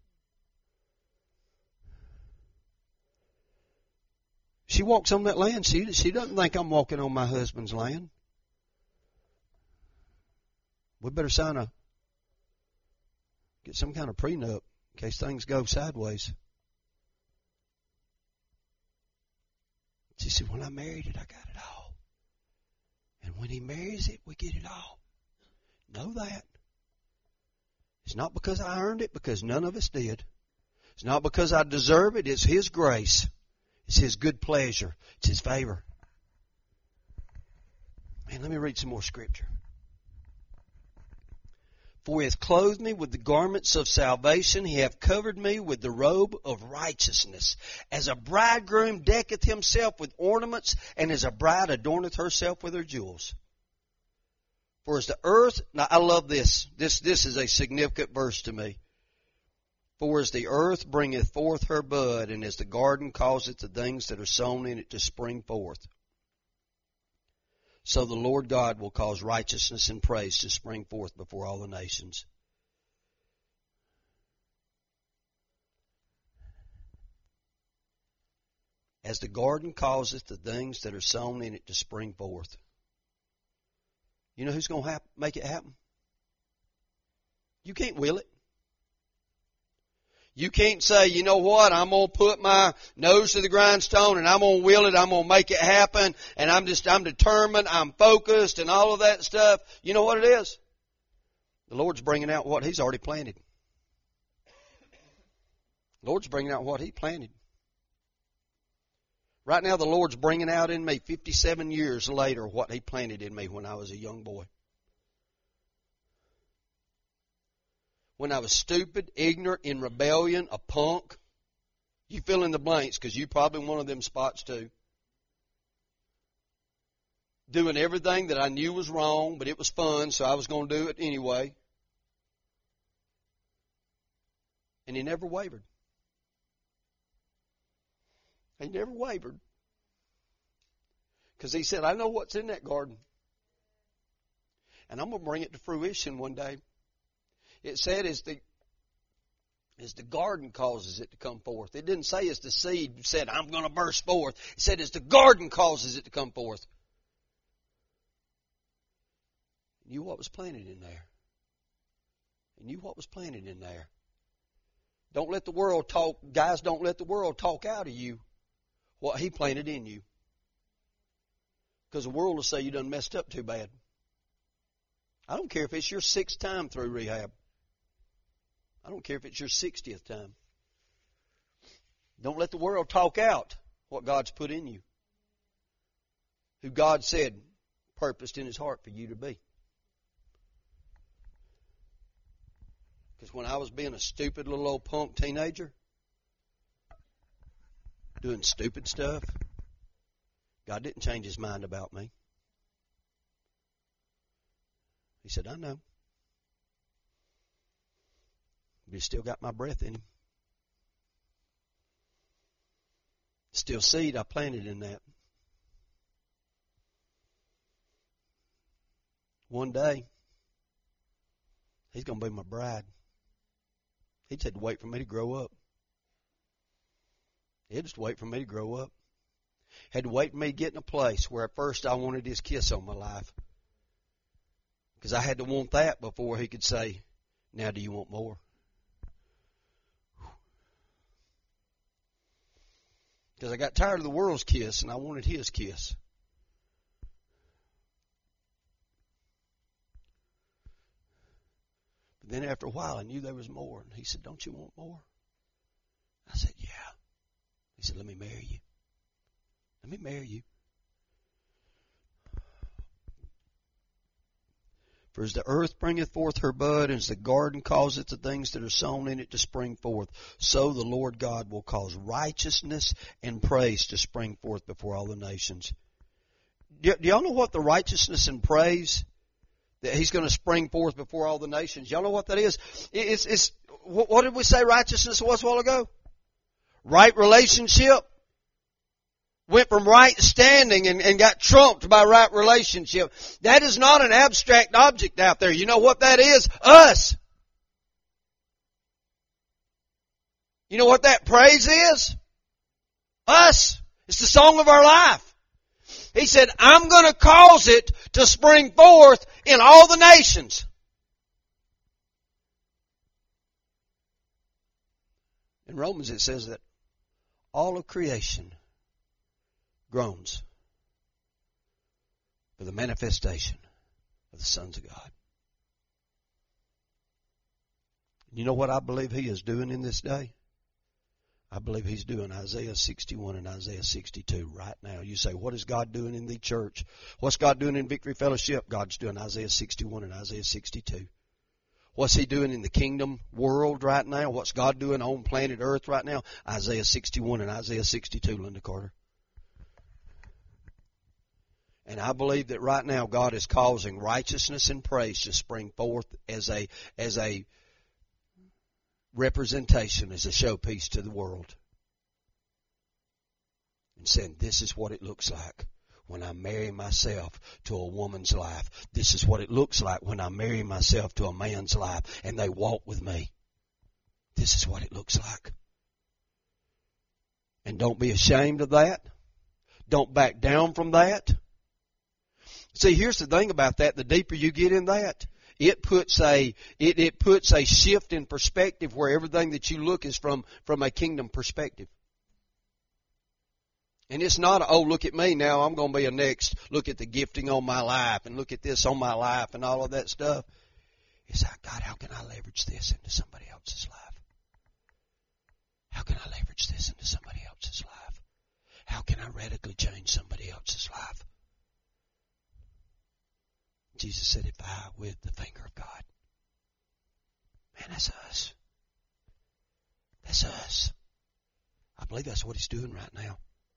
She walks on that land. She doesn't think I'm walking on my husband's land. We better get some kind of prenup in case things go sideways. She said, when I married it, I got it all. And when he marries it, we get it all. Know that. It's not because I earned it, because none of us did. It's not because I deserve it. It's His grace. It's His good pleasure. It's His favor. Man, let me read some more scripture. For He hath clothed me with the garments of salvation. He hath covered me with the robe of righteousness. As a bridegroom decketh himself with ornaments, and as a bride adorneth herself with her jewels. For as the earth, now I love this. This is a significant verse to me. For as the earth bringeth forth her bud, and as the garden causeth the things that are sown in it to spring forth, so the Lord God will cause righteousness and praise to spring forth before all the nations. As the garden causeth the things that are sown in it to spring forth. You know who's going to make it happen? You can't will it. You can't say, you know what, I'm going to put my nose to the grindstone and I'm going to will it, I'm going to make it happen, and I'm determined, I'm focused and all of that stuff. You know what it is? The Lord's bringing out what He's already planted. The Lord's bringing out what He planted. Right now the Lord's bringing out in me 57 years later what He planted in me when I was a young boy. When I was stupid, ignorant, in rebellion, a punk. You fill in the blanks because you're probably one of them spots too. Doing everything that I knew was wrong, but it was fun, so I was going to do it anyway. And He never wavered. He never wavered. Because He said, I know what's in that garden. And I'm going to bring it to fruition one day. It said as the garden causes it to come forth. It didn't say as the seed said, I'm going to burst forth. It said as the garden causes it to come forth. You knew what was planted in there. You knew what was planted in there. Don't let the world talk, guys, don't let the world talk out of you what He planted in you. Because the world will say you done messed up too bad. I don't care if it's your 6th time through rehab. I don't care if it's your 60th time. Don't let the world talk out what God's put in you. Who God said purposed in His heart for you to be. Because when I was being a stupid little old punk teenager, doing stupid stuff, God didn't change His mind about me. He said, I know. But He's still got my breath in Him. Still seed I planted in that. One day, He's going to be my bride. He just had to wait for me to grow up. He had just to wait for me to grow up. Had to wait for me to get in a place where at first I wanted His kiss on my life. Because I had to want that before He could say, now do you want more? Because I got tired of the world's kiss and I wanted His kiss. But then after a while I knew there was more. And He said, don't you want more? I said, yeah. He said, let me marry you. Let me marry you. For as the earth bringeth forth her bud, and as the garden causeth the things that are sown in it to spring forth, so the Lord God will cause righteousness and praise to spring forth before all the nations. Do y'all know what the righteousness and praise that He's going to spring forth before all the nations? Y'all know what that is? What did we say righteousness was a while ago? Right relationship. Went from right standing and got trumped by right relationship. That is not an abstract object out there. You know what that is? Us. You know what that praise is? Us. It's the song of our life. He said, I'm going to cause it to spring forth in all the nations. In Romans it says that all of creation groans for the manifestation of the sons of God. You know what I believe He is doing in this day? I believe He's doing Isaiah 61 and Isaiah 62 right now. You say, what is God doing in the church? What's God doing in Victory Fellowship? God's doing Isaiah 61 and Isaiah 62. What's He doing in the kingdom world right now? What's God doing on planet Earth right now? Isaiah 61 and Isaiah 62, Linda Carter. And I believe that right now God is causing righteousness and praise to spring forth as a representation, as a showpiece to the world. And saying, this is what it looks like when I marry myself to a woman's life. This is what it looks like when I marry myself to a man's life and they walk with me. This is what it looks like. And don't be ashamed of that. Don't back down from that. See, here's the thing about that. The deeper you get in that, it puts a shift in perspective where everything that you look is from a kingdom perspective. And it's not, oh, look at me now, I'm going to be a next, look at the gifting on my life and look at this on my life and all of that stuff. It's like, God, how can I leverage this into somebody else's life? How can I leverage this into somebody else's life? How can I radically change somebody else's life? Jesus said, if I with the finger of God. Man, that's us. That's us. I believe that's what He's doing right now.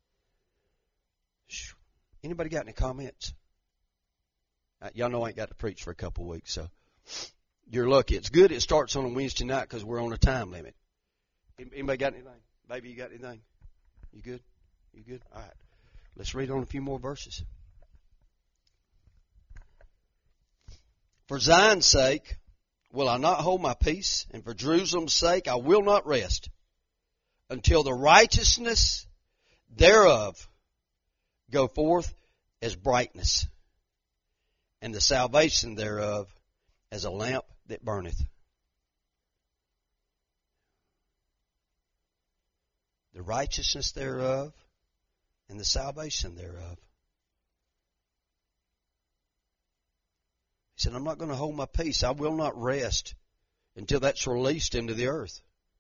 Anybody got any comments? Y'all know I ain't got to preach for a couple of weeks, so you're lucky. It's good it starts on a Wednesday night because we're on a time limit. Anybody got anything? Baby, you got anything? You good? You good? All right. Let's read on a few more verses. For Zion's sake will I not hold my peace, and for Jerusalem's sake I will not rest, until the righteousness thereof go forth as brightness, and the salvation thereof as a lamp that burneth. The righteousness thereof and the salvation thereof. He said, I'm not going to hold my peace. I will not rest until that's released into the earth.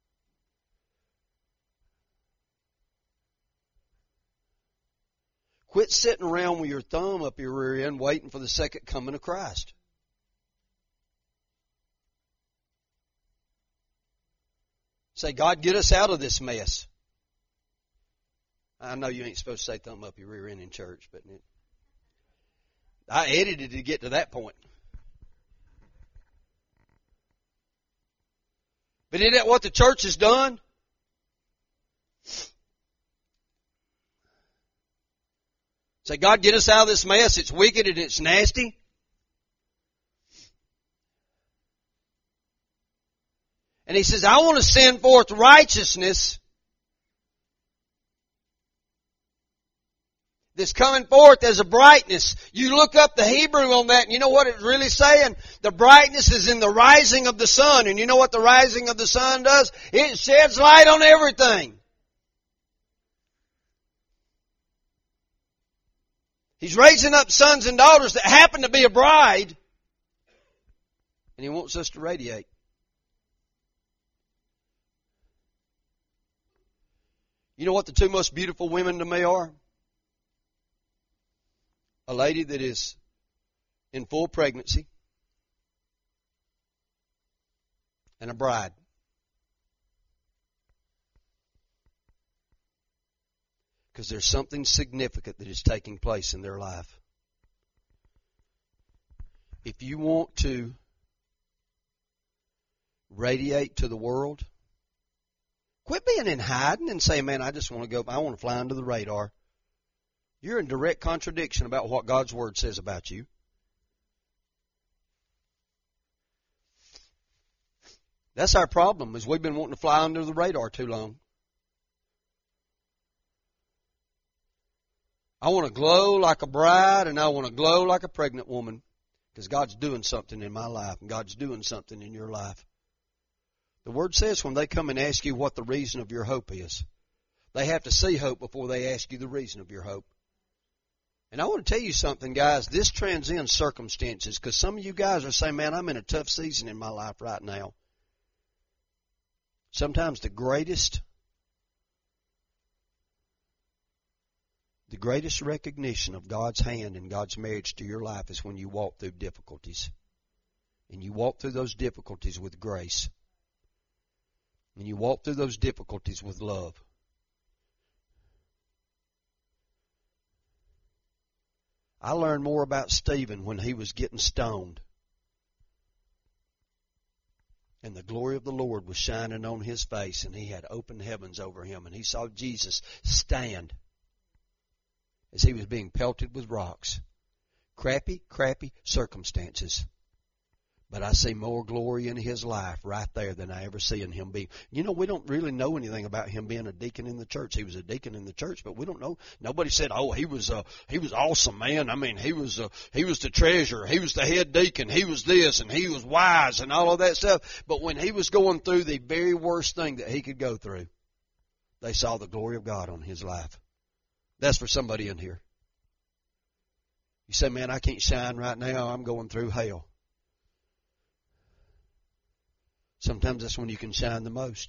Quit sitting around with your thumb up your rear end waiting for the second coming of Christ. Say, God, get us out of this mess. I know you ain't supposed to say thumb up your rear end in church, but I edited to get to that point. But isn't that what the church has done? Say, God, get us out of this mess. It's wicked and it's nasty. And He says, I want to send forth righteousness that's coming forth as a brightness. You look up the Hebrew on that and you know what it's really saying? The brightness is in the rising of the sun. And you know what the rising of the sun does? It sheds light on everything. He's raising up sons and daughters that happen to be a bride. And He wants us to radiate. You know what the two most beautiful women to me are? A lady that is in full pregnancy and a bride. Because there's something significant that is taking place in their life. If you want to radiate to the world, quit being in hiding and say, man, I just want to go, I want to fly under the radar. You're in direct contradiction about what God's Word says about you. That's our problem, is we've been wanting to fly under the radar too long. I want to glow like a bride, and I want to glow like a pregnant woman, because God's doing something in my life, and God's doing something in your life. The Word says when they come and ask you what the reason of your hope is, they have to see hope before they ask you the reason of your hope. And I want to tell you something, guys. This transcends circumstances, because some of you guys are saying, man, I'm in a tough season in my life right now. Sometimes the greatest recognition of God's hand and God's marriage to your life is when you walk through difficulties. And you walk through those difficulties with grace. And you walk through those difficulties with love. I learned more about Stephen when he was getting stoned. And the glory of the Lord was shining on his face, and he had open heavens over him, and he saw Jesus stand as he was being pelted with rocks. Crappy circumstances. But I see more glory in his life right there than I ever see in him being. You know, we don't really know anything about him being a deacon in the church. He was a deacon in the church, but we don't know. Nobody said, oh, he was awesome, man. I mean, he was the treasurer. He was the head deacon. He was this, and he was wise, and all of that stuff. But when he was going through the very worst thing that he could go through, they saw the glory of God on his life. That's for somebody in here. You say, man, I can't shine right now. I'm going through hell. Sometimes that's when you can shine the most.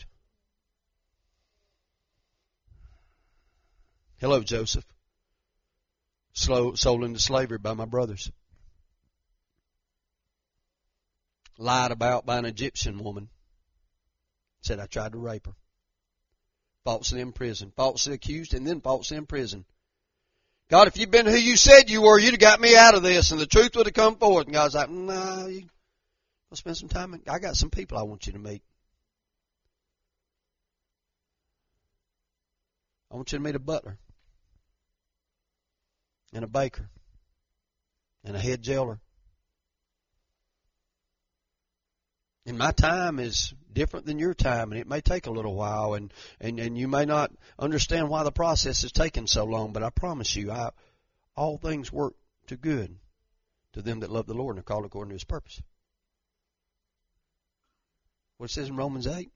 Hello, Joseph. Sold into slavery by my brothers. Lied about by an Egyptian woman. Said I tried to rape her. Falsely imprisoned. Falsely accused and then falsely imprisoned. God, if you'd been who you said you were, you'd have got me out of this and the truth would have come forth. And God's like, no, I'll spend some time. I got some people I want you to meet. I want you to meet a butler and a baker and a head jailer. And my time is different than your time, and it may take a little while, and you may not understand why the process is taking so long, but I promise you, all things work to good to them that love the Lord and are called according to His purpose. What it says in Romans 8.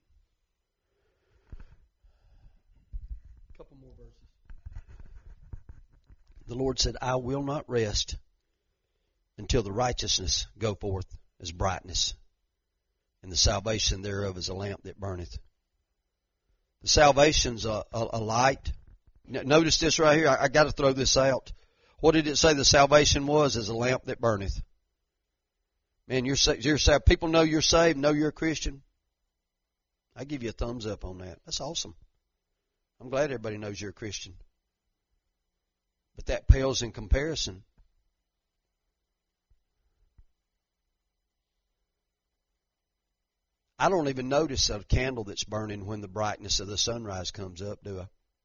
A couple more verses. The Lord said, I will not rest until the righteousness go forth as brightness, and the salvation thereof is a lamp that burneth. The salvation's a light. Notice this right here. I got to throw this out. What did it say the salvation was? Is a lamp that burneth. Man, you're saved. People know you're saved, know you're a Christian. I give you a thumbs up on that. That's awesome. I'm glad everybody knows you're a Christian. But that pales in comparison. I don't even notice a candle that's burning when the brightness of the sunrise comes up, do I?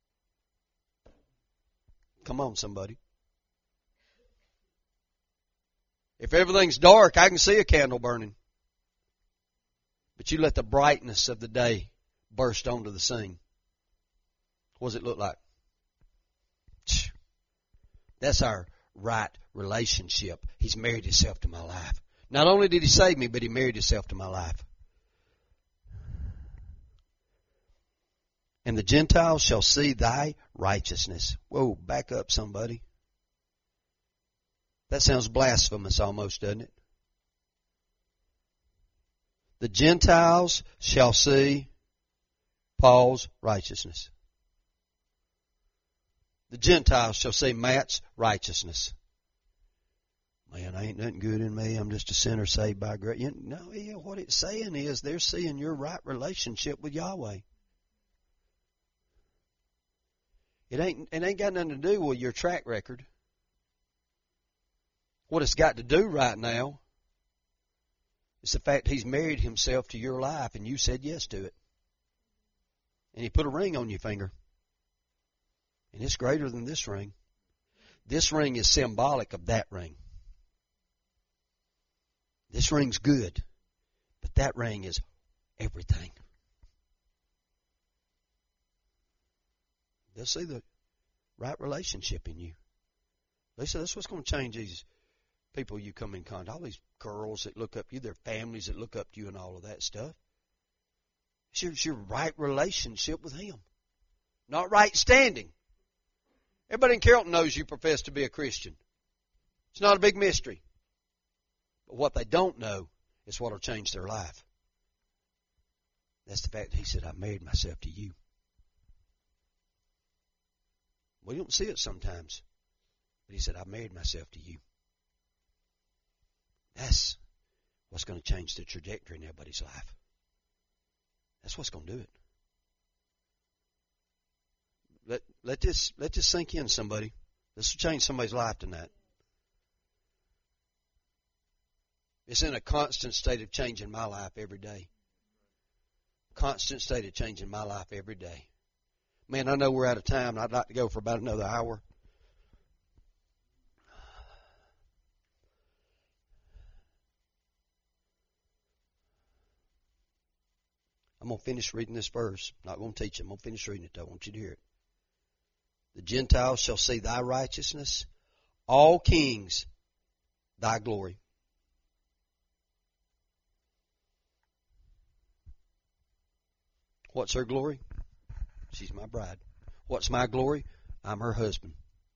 Come on, somebody. If everything's dark, I can see a candle burning. But you let the brightness of the day burst onto the scene. What does it look like? That's our right relationship. He's married himself to my life. Not only did He save me, but He married Himself to my life. And the Gentiles shall see thy righteousness. Whoa, back up somebody. That sounds blasphemous almost, doesn't it? The Gentiles shall see Paul's righteousness. The Gentiles shall see Matt's righteousness. Man, ain't nothing good in me. I'm just a sinner saved by grace. No, yeah, what it's saying is they're seeing your right relationship with Yahweh. It ain't got nothing to do with your track record. What it's got to do right now is the fact He's married Himself to your life and you said yes to it. And He put a ring on your finger. And it's greater than this ring. This ring is symbolic of that ring. This ring's good, but that ring is everything. They'll see the right relationship in you. Lisa, that's what's going to change these people you come in contact. All these girls that look up to you, their families that look up to you and all of that stuff. It's your right relationship with Him. Not right standing. Everybody in Carrollton knows you profess to be a Christian. It's not a big mystery. But what they don't know is what will change their life. That's the fact that He said, I married myself to you. We don't see it sometimes. But He said, I married myself to you. That's what's going to change the trajectory in everybody's life. That's what's going to do it. Let this sink in, somebody. This will change somebody's life tonight. It's in a constant state of changing my life every day. Constant state of changing my life every day. Man, I know we're out of time, and I'd like to go for about another hour. I'm going to finish reading this verse. I'm not going to teach it. I'm going to finish reading it, though. I want you to hear it. The Gentiles shall see thy righteousness, all kings thy glory. What's her glory? She's my bride. What's my glory? I'm her husband.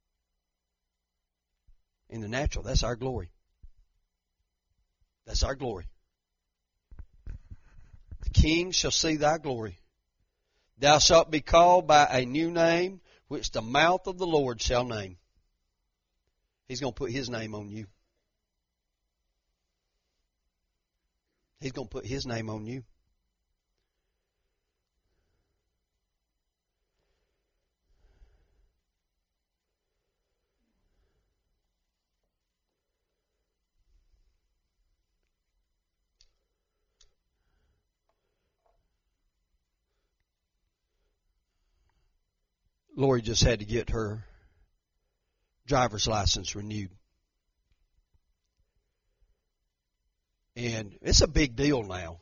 In the natural, that's our glory. That's our glory. The king shall see thy glory. Thou shalt be called by a new name, which the mouth of the Lord shall name. He's going to put His name on you. He's going to put His name on you. Lori just had to get her driver's license renewed. And it's a big deal now.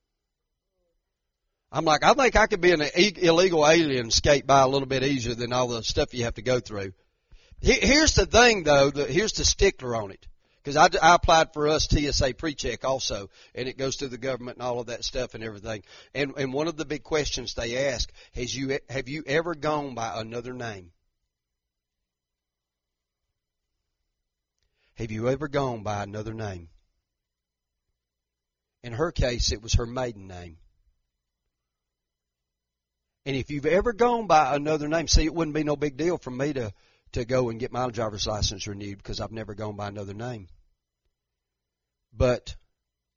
I'm like, I think I could be an illegal alien and skate by a little bit easier than all the stuff you have to go through. Here's the thing, though. Here's the stickler on it. Because I applied for us TSA pre-check also, and it goes to the government and all of that stuff and everything. And one of the big questions they ask is, have you ever gone by another name? Have you ever gone by another name? In her case, it was her maiden name. And if you've ever gone by another name, see, it wouldn't be no big deal for me to go and get my driver's license renewed because I've never gone by another name. But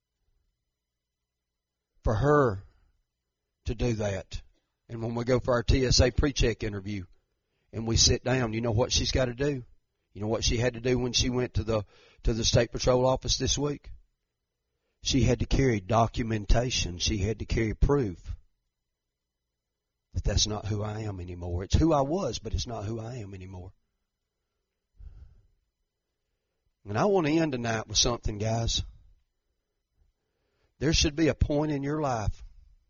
for her to do that, and when we go for our TSA pre-check interview and we sit down, you know what she's got to do? You know what she had to do when she went to the State Patrol office this week? She had to carry documentation. She had to carry proof that that's not who I am anymore. It's who I was, but it's not who I am anymore. And I want to end tonight with something, guys. There should be a point in your life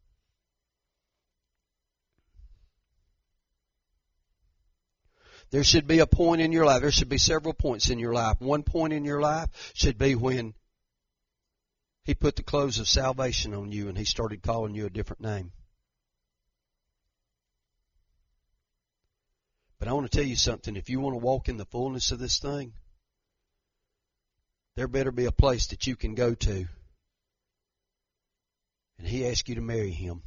There should be a point in your life. There should be several points in your life. One point in your life should be when He put the clothes of salvation on you and He started calling you a different name. But I want to tell you something. If you want to walk in the fullness of this thing, there better be a place that you can go to. And He asked you to marry Him.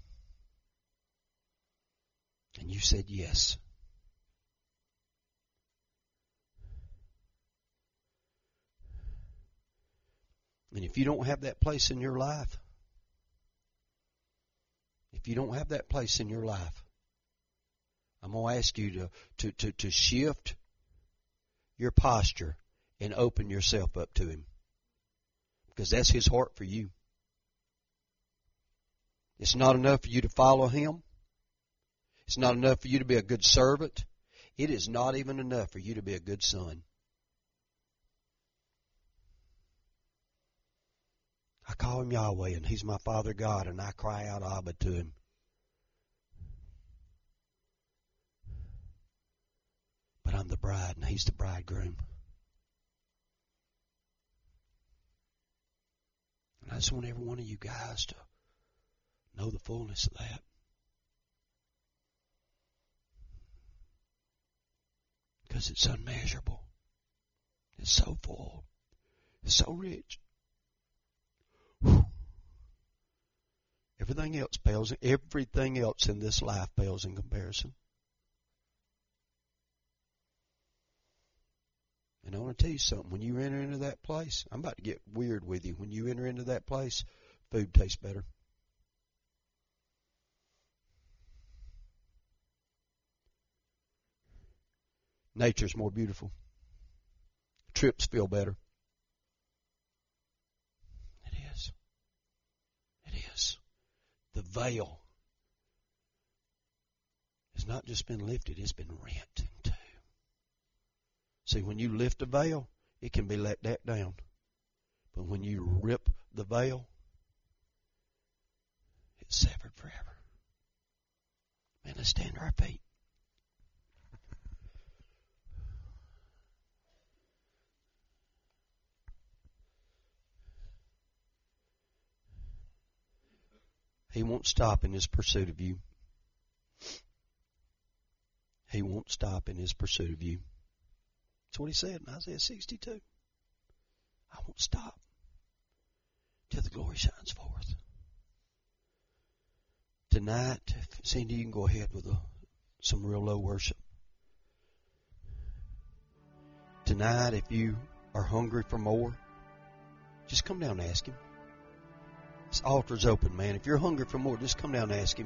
And you said yes. And if you don't have that place in your life, I'm going to ask you to shift your posture and open yourself up to Him. Because that's His heart for you. It's not enough for you to follow Him. It's not enough for you to be a good servant. It is not even enough for you to be a good son. I call Him Yahweh, and He's my Father God, and I cry out Abba to Him. But I'm the bride, and He's the bridegroom. And I just want every one of you guys to know the fullness of that. Because it's unmeasurable. It's so full. It's so rich. Whew. Everything else in this life pales in comparison. And I want to tell you something. When you enter into that place, I'm about to get weird with you. When you enter into that place, food tastes better. Nature's more beautiful. Trips feel better. It is. It is. The veil has not just been lifted, it's been rent in two. See, when you lift a veil, it can be let back down. But when you rip the veil, it's severed forever. Man, let's stand to our feet. He won't stop in His pursuit of you. He won't stop in His pursuit of you. That's what He said in Isaiah 62. I won't stop till the glory shines forth. Tonight, Cindy, you can go ahead with some real low worship. Tonight, if you are hungry for more, just come down and ask Him. This altar's open, man. If you're hungry for more, just come down and ask Him.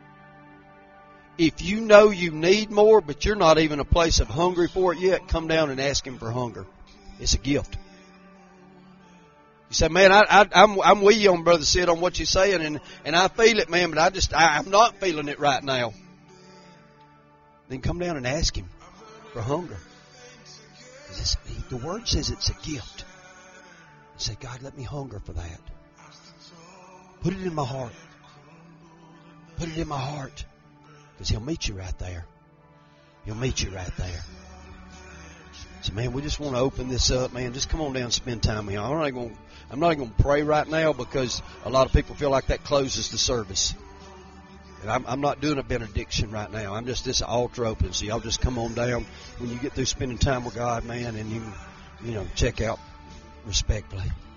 If you know you need more, but you're not even a place of hungry for it yet, come down and ask Him for hunger. It's a gift. You say, man, I'm with you on Brother Sid on what you're saying, and I feel it, man, but I'm not feeling it right now. Then come down and ask Him for hunger. The Word says it's a gift. You say, God, let me hunger for that. Put it in my heart. Put it in my heart. Because He'll meet you right there. He'll meet you right there. So, man, we just want to open this up, man. Just come on down and spend time with me. I'm not going to pray right now because a lot of people feel like that closes the service. And I'm not doing a benediction right now. I'm just this altar open. So y'all just come on down when you get through spending time with God, man, and you check out respectfully.